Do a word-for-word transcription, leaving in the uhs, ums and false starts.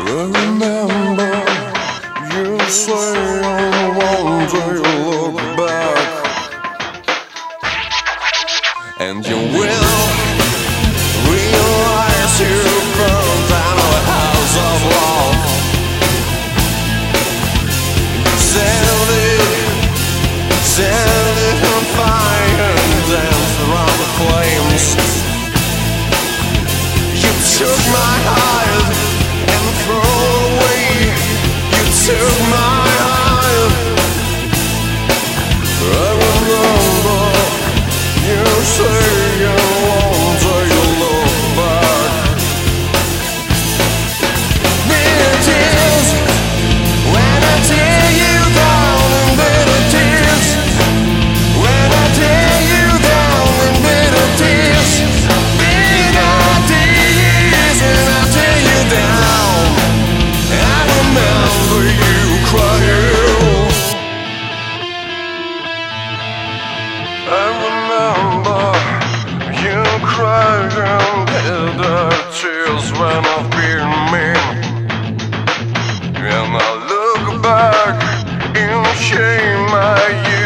Remember, you say one day you'll look back, and you will realize you burned down a house of love. Set it, set it on fire and dance around the flames. You took my heart and threw it away. You took my heart. I remember you say you won't take a look back. Bitter tears when I tear you down, and bitter tears when I tear you down, and bitter tears, bitter tears when I tear you down. I remember you crying. I remember you crying bitter tears when I've been mean, and I look back in shame at you.